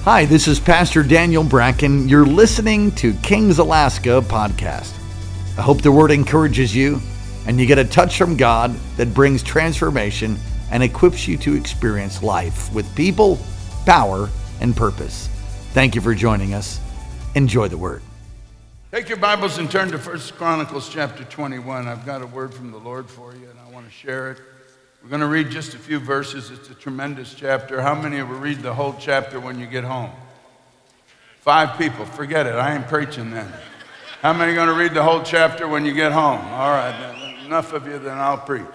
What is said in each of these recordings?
Hi, this is Pastor Daniel Bracken. You're listening to Kings Alaska podcast. I hope the word encourages you and you get a touch from God that brings transformation and equips you to experience life with people, power, and purpose. Thank you for joining us. Enjoy the word. Take your Bibles and turn to 1 Chronicles chapter 21. I've got a word from the Lord for you, and I want to share it. We're going to read just a few verses. It's a tremendous chapter. How many will read the whole chapter when you get home? 5 people. Forget it. I ain't preaching then. How many are going to read the whole chapter when you get home? All right, then. Enough of you, then I'll preach.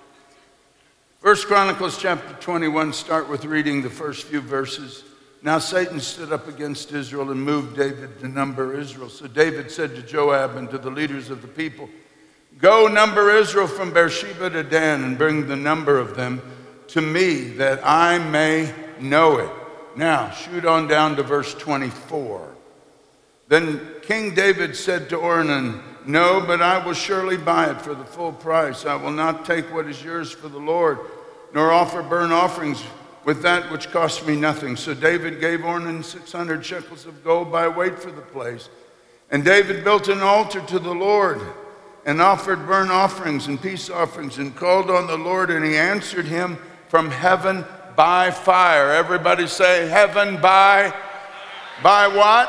1 Chronicles chapter 21, start with reading the first few verses. Now Satan stood up against Israel and moved David to number Israel. So David said to Joab and to the leaders of the people, "Go number Israel from Beersheba to Dan and bring the number of them to me that I may know it." Now, shoot on down to verse 24. Then King David said to Ornan, "No, but I will surely buy it for the full price. I will not take what is yours for the Lord, nor offer burnt offerings with that which cost me nothing." So David gave Ornan 600 shekels of gold by weight for the place. And David built an altar to the Lord and offered burnt offerings and peace offerings and called on the Lord, and he answered him from heaven by fire. Everybody say heaven by what?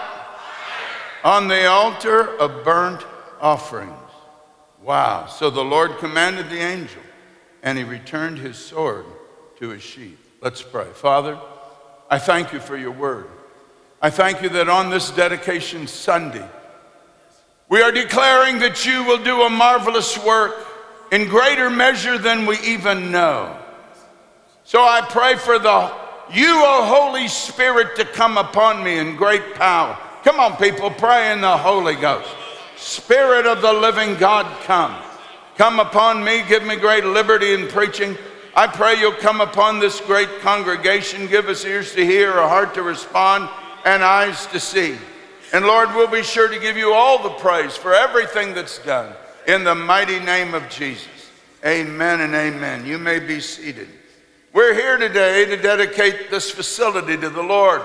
On the altar of burnt offerings. Wow. So the Lord commanded the angel, and he returned his sword to his sheath. Let's pray. Father, I thank you for your word. I thank you that on this dedication Sunday, we are declaring that you will do a marvelous work in greater measure than we even know. So I pray for you, O Holy Spirit, to come upon me in great power. Come on, people, pray in the Holy Ghost. Spirit of the living God, come upon me. Give me great liberty in preaching. I pray you'll come upon this great congregation. Give us ears to hear, a heart to respond, and eyes to see. And Lord, we'll be sure to give you all the praise for everything that's done. In the mighty name of Jesus. Amen and amen. You may be seated. We're here today to dedicate this facility to the Lord.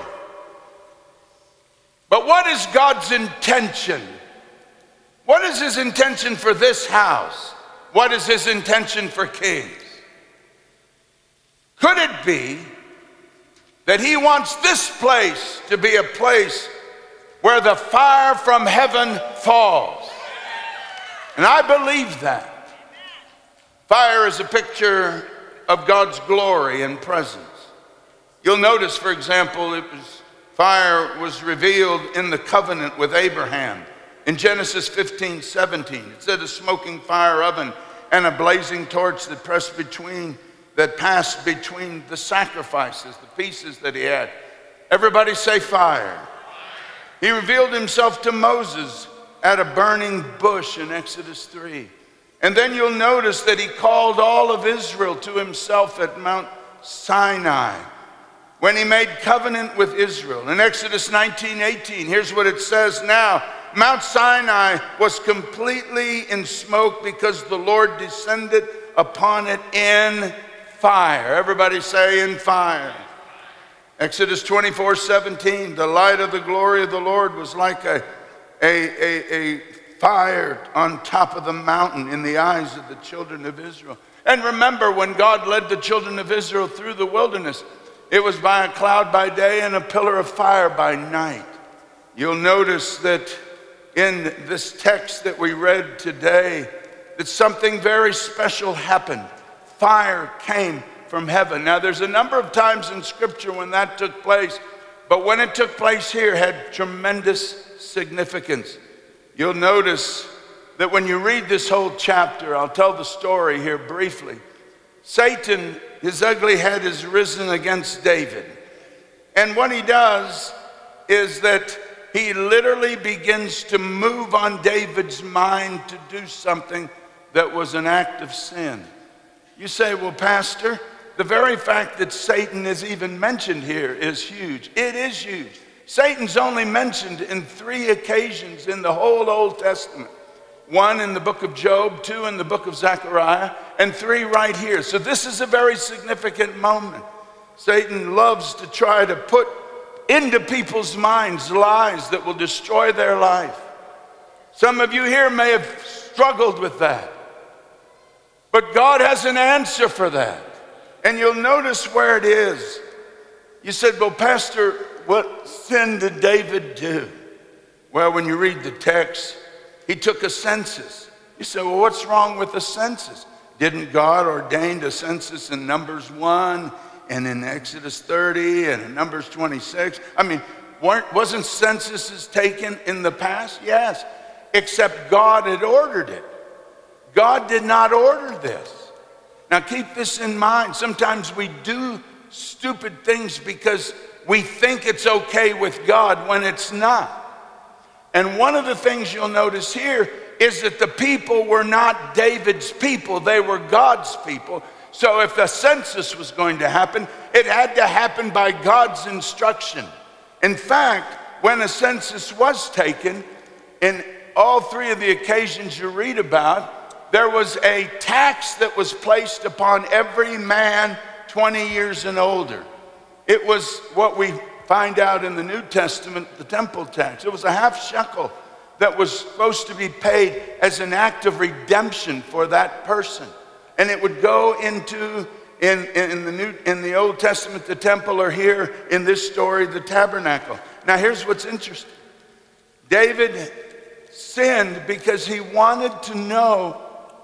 But what is God's intention? What is his intention for this house? What is his intention for Kings? Could it be that he wants this place to be a place where the fire from heaven falls? And I believe that. Fire is a picture of God's glory and presence. You'll notice, for example, fire was revealed in the covenant with Abraham. In Genesis 15:17, it said a smoking fire oven and a blazing torch that passed between the sacrifices, the pieces that he had. Everybody say fire. He revealed himself to Moses at a burning bush in Exodus 3. And then you'll notice that he called all of Israel to himself at Mount Sinai when he made covenant with Israel. In Exodus 19:18, here's what it says now. Mount Sinai was completely in smoke because the Lord descended upon it in fire. Everybody say in fire. Exodus 24:17, the light of the glory of the Lord was like a fire on top of the mountain in the eyes of the children of Israel. And remember, when God led the children of Israel through the wilderness, it was by a cloud by day and a pillar of fire by night. You'll notice that in this text that we read today, that something very special happened. Fire came from heaven. Now, there's a number of times in Scripture when that took place, but when it took place here, it had tremendous significance. You'll notice that when you read this whole chapter, I'll tell the story here briefly. Satan, his ugly head is risen against David. And what he does is that he literally begins to move on David's mind to do something that was an act of sin. You say, well, Pastor, the very fact that Satan is even mentioned here is huge. It is huge. Satan's only mentioned in 3 occasions in the whole Old Testament. 1 in the book of Job, 2 in the book of Zechariah, and 3 right here. So this is a very significant moment. Satan loves to try to put into people's minds lies that will destroy their life. Some of you here may have struggled with that, but God has an answer for that. And you'll notice where it is. You said, well, Pastor, what sin did David do? Well, when you read the text, he took a census. You say, well, what's wrong with the census? Didn't God ordain a census in Numbers 1 and in Exodus 30 and in Numbers 26? I mean, wasn't censuses taken in the past? Yes, except God had ordered it. God did not order this. Now keep this in mind. Sometimes we do stupid things because we think it's okay with God when it's not. And one of the things you'll notice here is that the people were not David's people, they were God's people. So if the census was going to happen, it had to happen by God's instruction. In fact, when a census was taken, in all three of the occasions you read about, there was a tax that was placed upon every man 20 years and older. It was what we find out in the New Testament, the temple tax. It was a half shekel that was supposed to be paid as an act of redemption for that person. And it would go into, in the Old Testament, the temple, or here in this story, the tabernacle. Now here's what's interesting. David sinned because he wanted to know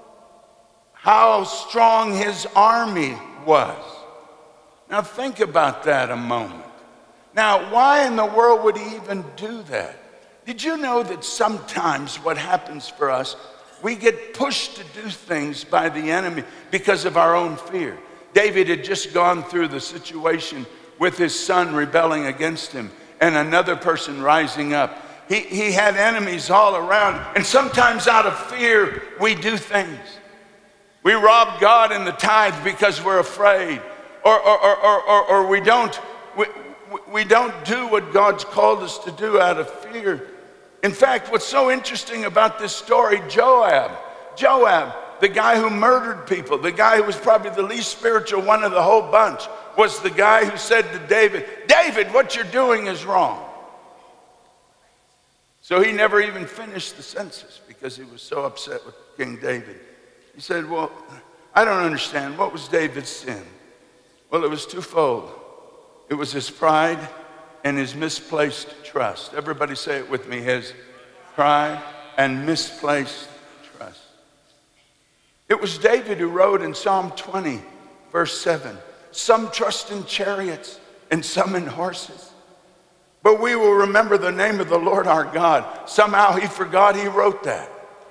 how strong his army was. Now think about that a moment. Now, why in the world would he even do that? Did you know that sometimes what happens for us, we get pushed to do things by the enemy because of our own fear? David had just gone through the situation with his son rebelling against him and another person rising up. He had enemies all around, and sometimes out of fear, we do things. We rob God in the tithe because we're afraid, or we don't do what God's called us to do out of fear. In fact, what's so interesting about this story, Joab, the guy who murdered people, the guy who was probably the least spiritual one of the whole bunch, was the guy who said to David, David, what you're doing is wrong. So he never even finished the census because he was so upset with King David. He said, well, I don't understand. What was David's sin? Well, it was twofold. It was his pride and his misplaced trust. Everybody say it with me, his pride and misplaced trust. It was David who wrote in Psalm 20, verse 7, some trust in chariots and some in horses, but we will remember the name of the Lord our God. Somehow he forgot he wrote that.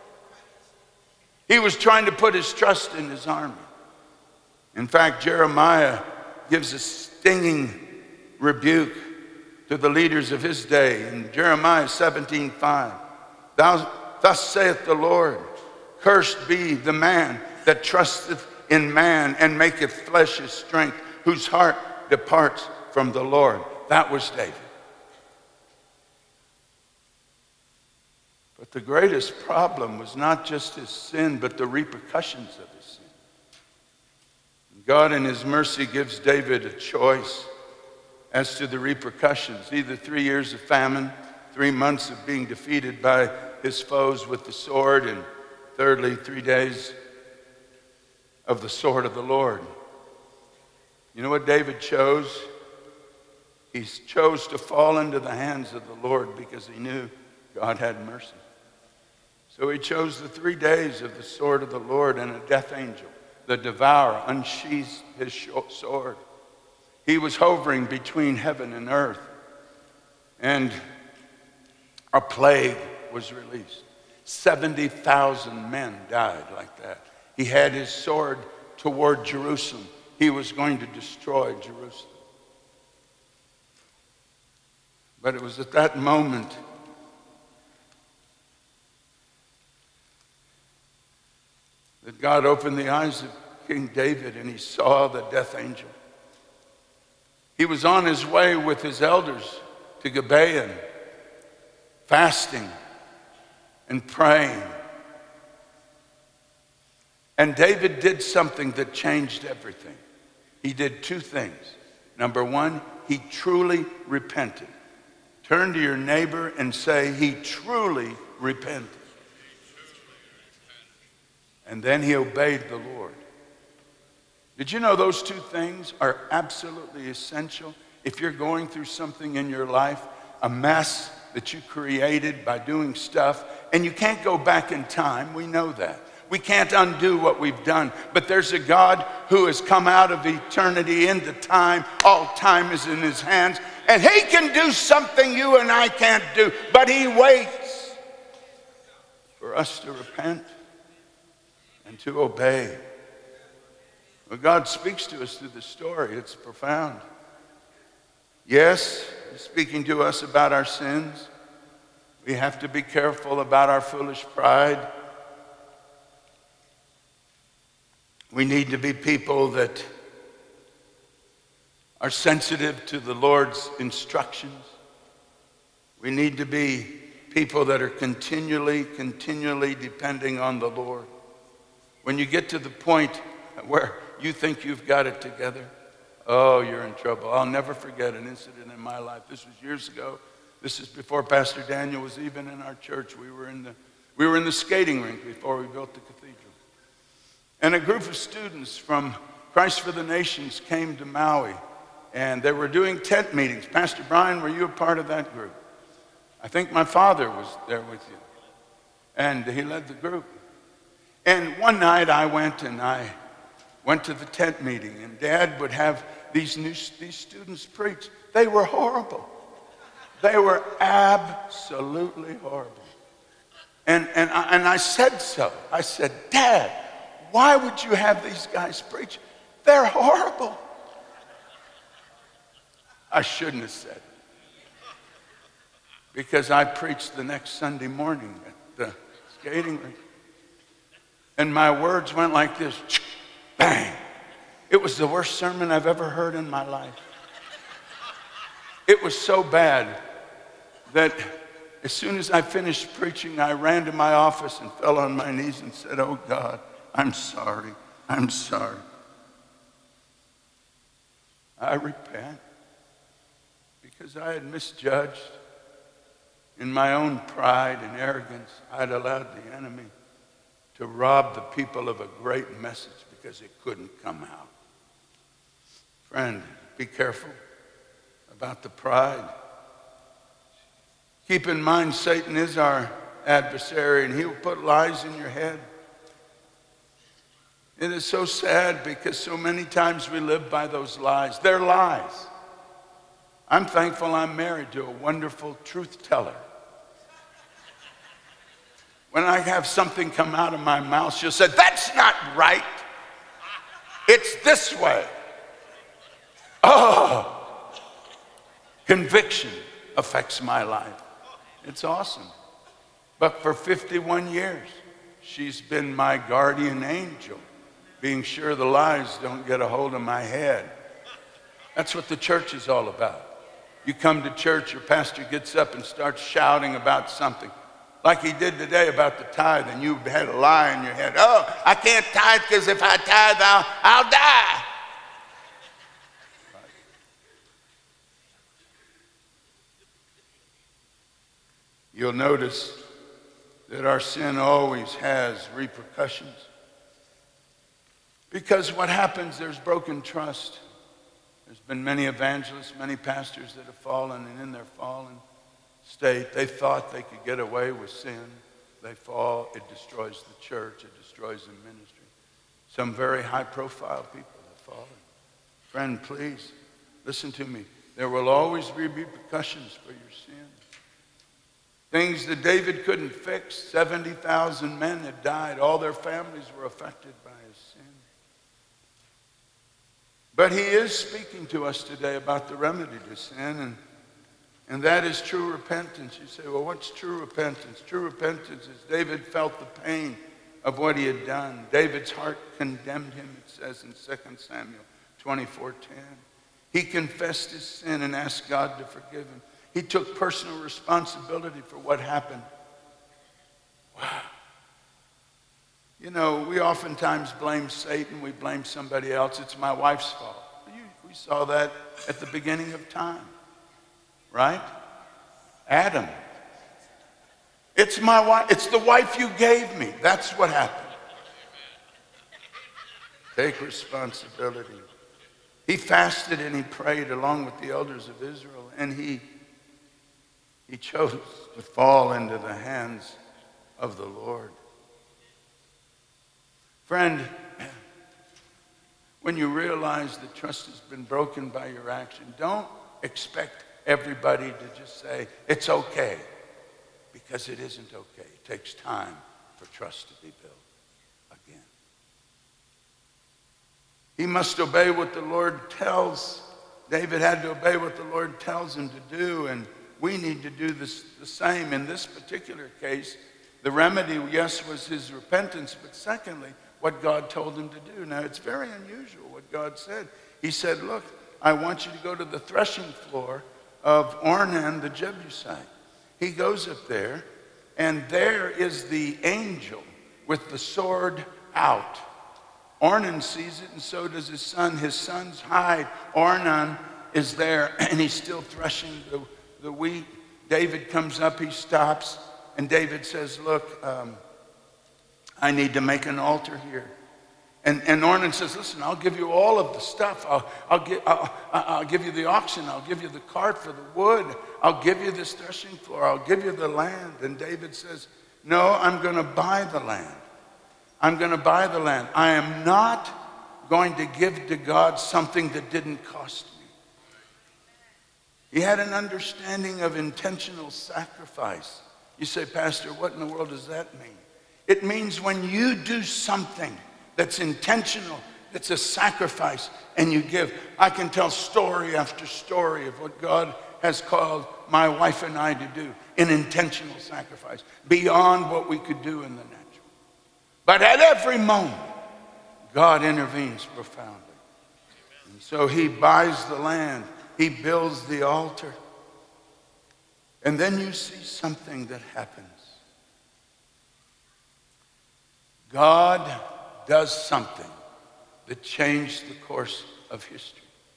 He was trying to put his trust in his army. In fact, Jeremiah gives a stinging rebuke to the leaders of his day in Jeremiah 17:5. Thus saith the Lord, cursed be the man that trusteth in man and maketh flesh his strength, whose heart departs from the Lord. That was David. But the greatest problem was not just his sin, but the repercussions of his sin. God in his mercy gives David a choice as to the repercussions, either 3 years of famine, 3 months of being defeated by his foes with the sword, and thirdly, 3 days of the sword of the Lord. You know what David chose? He chose to fall into the hands of the Lord because he knew God had mercy. So he chose the 3 days of the sword of the Lord, and a death angel, the devourer, unsheathed his sword. He was hovering between heaven and earth, and a plague was released. 70,000 men died like that. He had his sword toward Jerusalem. He was going to destroy Jerusalem. But it was at that moment that God opened the eyes of King David, and he saw the death angel. He was on his way with his elders to Gibeon, fasting and praying. And David did something that changed everything. He did 2 things. Number one, he truly repented. Turn to your neighbor and say, he truly repented. And then he obeyed the Lord. Did you know those two things are absolutely essential? If you're going through something in your life, a mess that you created by doing stuff, and you can't go back in time, we know that. We can't undo what we've done, but there's a God who has come out of eternity into time. All time is in his hands, and he can do something you and I can't do, but he waits for us to repent and to obey. Well, God speaks to us through the story. It's profound. Yes, he's speaking to us about our sins. We have to be careful about our foolish pride. We need to be people that are sensitive to the Lord's instructions. We need to be people that are continually depending on the Lord. When you get to the point where you think you've got it together, oh, you're in trouble. I'll never forget an incident in my life. This was years ago. This is before Pastor Daniel was even in our church. We were in the skating rink before we built the cathedral. And a group of students from Christ for the Nations came to Maui, and they were doing tent meetings. Pastor Brian, were you a part of that group? I think my father was there with you, and he led the group. And one night I went to the tent meeting, and Dad would have these students preach. They were horrible. They were absolutely horrible. And I said so. I said, Dad, why would you have these guys preach? They're horrible. I shouldn't have said it, because I preached the next Sunday morning at the skating rink. And my words went like this, bang. It was the worst sermon I've ever heard in my life. It was so bad that as soon as I finished preaching, I ran to my office and fell on my knees and said, oh God, I'm sorry. I'm sorry. I repent because I had misjudged. In my own pride and arrogance, I'd allowed the enemy to rob the people of a great message because it couldn't come out. Friend, be careful about the pride. Keep in mind, Satan is our adversary, and he'll put lies in your head. It is so sad because so many times we live by those lies. They're lies. I'm thankful I'm married to a wonderful truth teller. When I have something come out of my mouth, she'll say, that's not right. It's this way. Oh, conviction affects my life. It's awesome. But for 51 years, she's been my guardian angel, being sure the lies don't get a hold of my head. That's what the church is all about. You come to church, your pastor gets up and starts shouting about something, like he did today about the tithe, and you had a lie in your head. Oh, I can't tithe because if I tithe, I'll die. You'll notice that our sin always has repercussions. Because what happens, there's broken trust. There's been many evangelists, many pastors that have fallen, and in their fallen state, they thought they could get away with sin. They fall, it destroys the church, it destroys the ministry. Some very high-profile people have fallen. Friend, please, listen to me. There will always be repercussions for your sin. Things that David couldn't fix. 70,000 men had died. All their families were affected by his sin. But he is speaking to us today about the remedy to sin, and that is true repentance. You say, well, what's true repentance? True repentance is David felt the pain of what he had done. David's heart condemned him, it says in 2 Samuel 24:10. He confessed his sin and asked God to forgive him. He took personal responsibility for what happened. Wow. You know, we oftentimes blame Satan. We blame somebody else. It's my wife's fault. We saw that at the beginning of time, right? Adam. It's my wife. It's the wife you gave me. That's what happened. Take responsibility. He fasted and he prayed along with the elders of Israel, and he chose to fall into the hands of the Lord. Friend, when you realize that trust has been broken by your action, don't expect everybody to just say, it's okay, because it isn't okay. It takes time for trust to be built again. He must obey what the Lord tells. David had to obey what the Lord tells him to do, and we need to do the same. In this particular case, the remedy, yes, was his repentance, but secondly, what God told him to do. Now, it's very unusual what God said. He said, look, I want you to go to the threshing floor of Ornan the Jebusite. He goes up there, and there is the angel with the sword out. Ornan sees it, and so does his son. His son's hide, Ornan, is there, and he's still threshing the wheat. David comes up, he stops, and David says, look, I need to make an altar here. And Ornan says, listen, I'll give you all of the stuff. I'll give you the oxen. I'll give you the cart for the wood. I'll give you this threshing floor. I'll give you the land. And David says, no, I'm going to buy the land. I'm going to buy the land. I am not going to give to God something that didn't cost me. He had an understanding of intentional sacrifice. You say, Pastor, what in the world does that mean? It means when you do something that's intentional, it's a sacrifice, and you give. I can tell story after story of what God has called my wife and I to do, an intentional sacrifice, beyond what we could do in the natural. But at every moment, God intervenes profoundly. And so he buys the land, he builds the altar, and then you see something that happens. God does something that changed the course of history.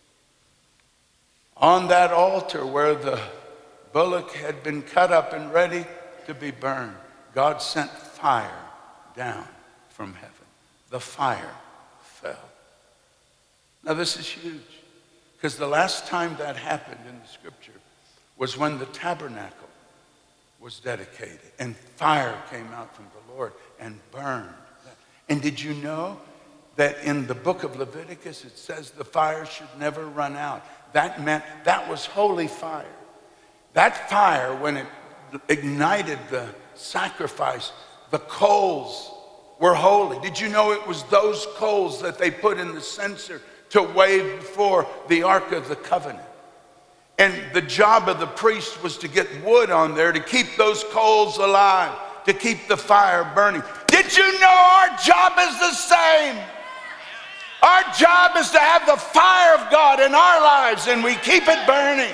On that altar where the bullock had been cut up and ready to be burned, God sent fire down from heaven. The fire fell. Now this is huge, because the last time that happened in the scripture was when the tabernacle was dedicated and fire came out from the Lord and burned. And did you know that in the book of Leviticus it says the fire should never run out? That meant that was holy fire. That fire, when it ignited the sacrifice, the coals were holy. Did you know it was those coals that they put in the censer to wave before the Ark of the Covenant? And the job of the priest was to get wood on there to keep those coals alive, to keep the fire burning. Did you know our job is the same? Our job is to have the fire of God in our lives, and we keep it burning.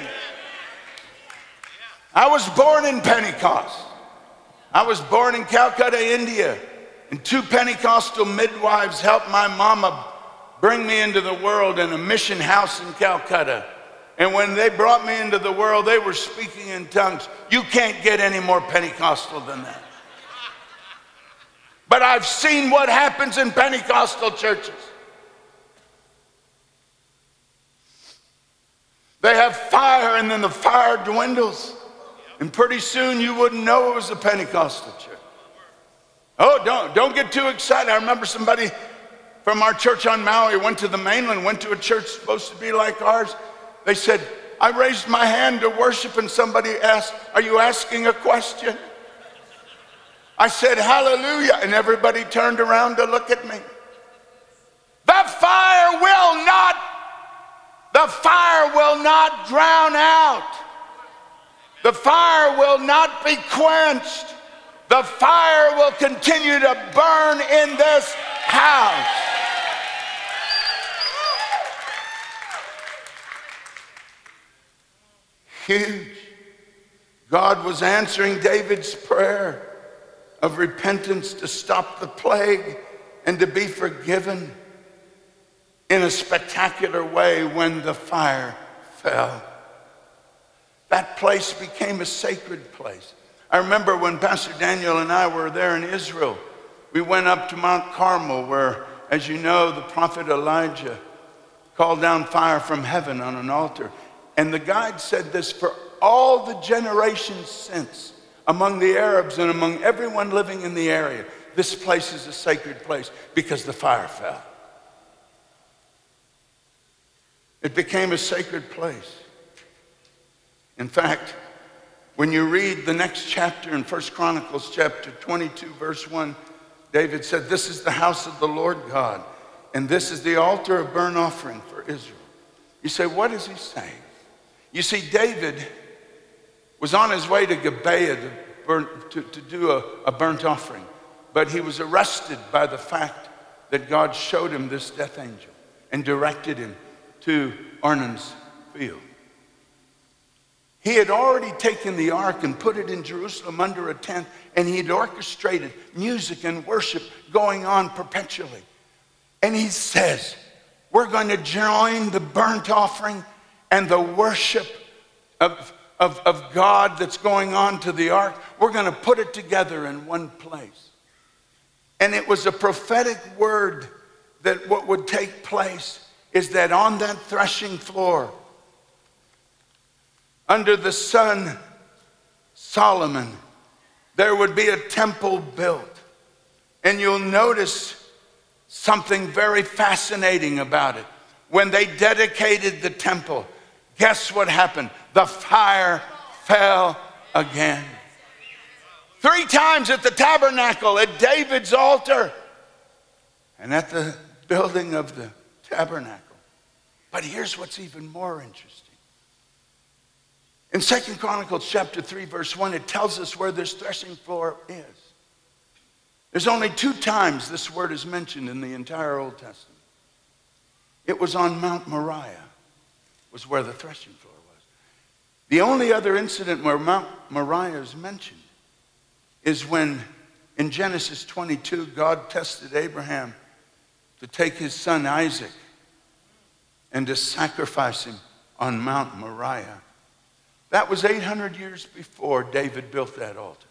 I was born in Pentecost. I was born in Calcutta, India, and 2 Pentecostal midwives helped my mama bring me into the world in a mission house in Calcutta. And when they brought me into the world, they were speaking in tongues. You can't get any more Pentecostal than that. But I've seen what happens in Pentecostal churches. They have fire, and then the fire dwindles. And pretty soon you wouldn't know it was a Pentecostal church. Oh, don't get too excited. I remember somebody from our church on Maui went to the mainland, went to a church supposed to be like ours. They said, I raised my hand to worship, and somebody asked, are you asking a question? I said, hallelujah, and everybody turned around to look at me. The fire will not drown out. The fire will not be quenched. The fire will continue to burn in this house. Huge. God was answering David's prayer of repentance to stop the plague and to be forgiven. in a spectacular way when the fire fell. That place became a sacred place. I remember when Pastor Daniel and I were there in Israel, we went up to Mount Carmel where, as you know, the prophet Elijah called down fire from heaven on an altar. And the guide said this: for all the generations since, among the Arabs and among everyone living in the area, this place is a sacred place because the fire fell. It became a sacred place. In fact, when you read the next chapter in 1 Chronicles chapter 22, verse 1, David said, this is the house of the Lord God, and this is the altar of burnt offering for Israel. You say, what is he saying? You see, David was on his way to Gibeah to do a burnt offering, but he was arrested by the fact that God showed him this death angel and directed him to Ornan's field. He had already taken the ark and put it in Jerusalem under a tent, and he had orchestrated music and worship going on perpetually. And he says, we're going to join the burnt offering and the worship of God that's going on to the ark. We're going to put it together in one place. And it was a prophetic word that what would take place is that on that threshing floor, under the son Solomon, there would be a temple built. And you'll notice something very fascinating about it. When they dedicated the temple, guess what happened? The fire fell again. 3 times at the tabernacle, at David's altar, and at the building of the tabernacle. But here's what's even more interesting. In 2 Chronicles chapter 3, verse 1, it tells us where this threshing floor is. There's only 2 times this word is mentioned in the entire Old Testament. It was on Mount Moriah, was where the threshing floor was. The only other incident where Mount Moriah is mentioned is when, in Genesis 22, God tested Abraham to take his son Isaac and to sacrifice him on Mount Moriah. That was 800 years before David built that altar.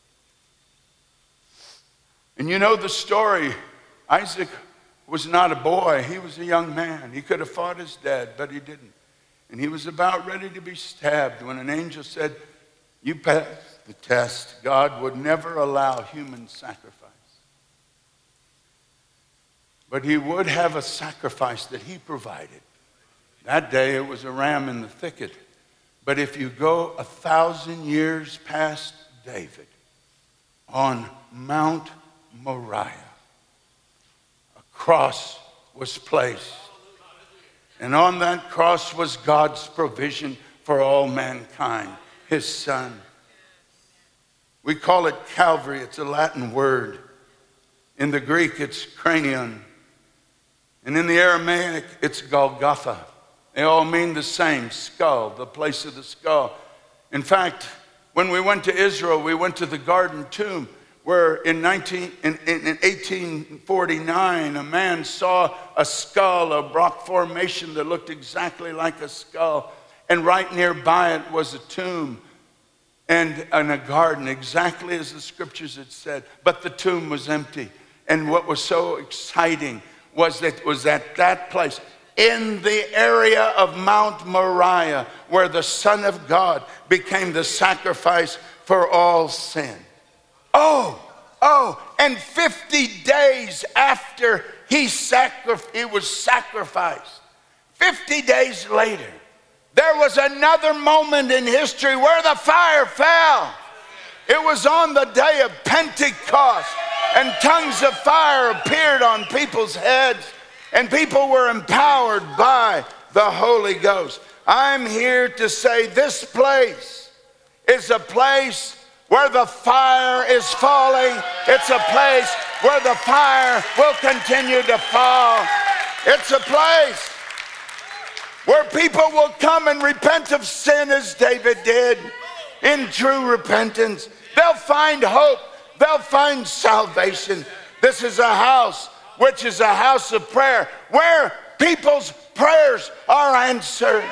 And you know the story. Isaac was not a boy. He was a young man. He could have fought his dad, but he didn't. And he was about ready to be stabbed when an angel said, you passed the test. God would never allow human sacrifice. But he would have a sacrifice that he provided. That day it was a ram in the thicket. But if you go 1,000 years past David, on Mount Moriah, a cross was placed. And on that cross was God's provision for all mankind, his son. We call it Calvary. It's a Latin word. In the Greek, it's cranion. And in the Aramaic, it's Golgotha. They all mean the same, skull, the place of the skull. In fact, when we went to Israel, we went to the Garden Tomb, where in 1849, a man saw a skull, a rock formation that looked exactly like a skull. And right nearby it was a tomb and a garden, exactly as the scriptures had said. But the tomb was empty. And what was so exciting was that it was at that place, in the area of Mount Moriah, where the Son of God became the sacrifice for all sin. And 50 days after he was sacrificed, 50 days later, there was another moment in history where the fire fell. It was on the day of Pentecost, and tongues of fire appeared on people's heads. And people were empowered by the Holy Ghost. I'm here to say this place is a place where the fire is falling. It's a place where the fire will continue to fall. It's a place where people will come and repent of sin as David did in true repentance. They'll find hope. They'll find salvation. This is a house which is a house of prayer, where people's prayers are answered.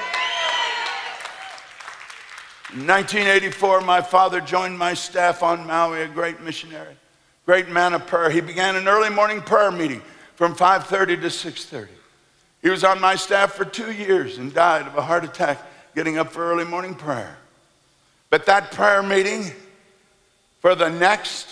In 1984, my father joined my staff on Maui, a great missionary, great man of prayer. He began an early morning prayer meeting from 5:30 to 6:30. He was on my staff for 2 years and died of a heart attack getting up for early morning prayer. But that prayer meeting for the next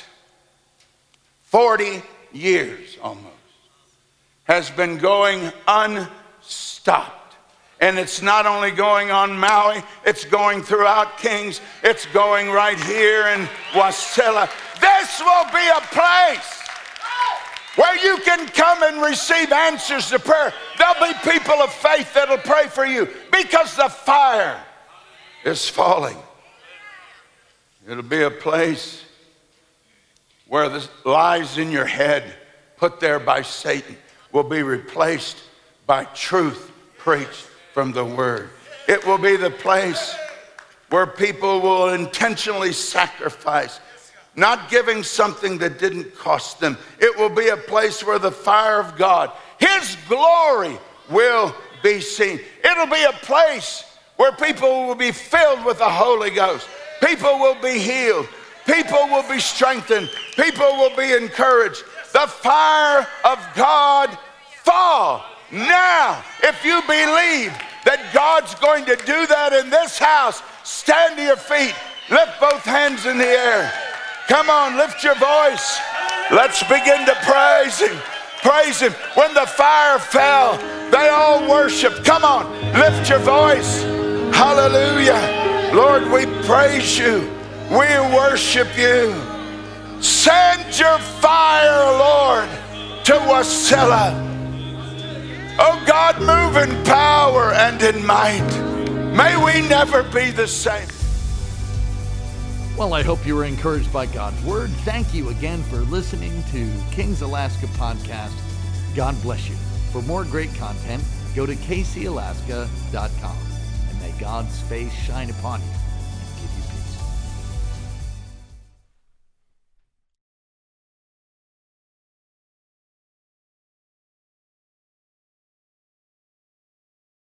40 years almost has been going unstopped. And it's not only going on Maui, it's going throughout Kings. It's going right here in Wasilla. This will be a place where you can come and receive answers to prayer. There'll be people of faith that'll pray for you because the fire is falling. It'll be a place where the lies in your head put there by Satan will be replaced by truth preached from the Word. It will be the place where people will intentionally sacrifice, not giving something that didn't cost them. It will be a place where the fire of God, His glory, will be seen. It'll be a place where people will be filled with the Holy Ghost. People will be healed. People will be strengthened. People will be encouraged. The fire of God fall now. If you believe that God's going to do that in this house, stand to your feet. Lift both hands in the air. Come on, lift your voice. Let's begin to praise Him. Praise Him. When the fire fell, they all worshiped. Come on, lift your voice. Hallelujah. Lord, we praise You. We worship You. Send Your fire, Lord, to Wasilla. Oh God, move in power and in might. May we never be the same. Well, I hope you were encouraged by God's Word. Thank you again for listening to Kings Alaska Podcast. God bless you. For more great content, go to kcalaska.com. And may God's face shine upon you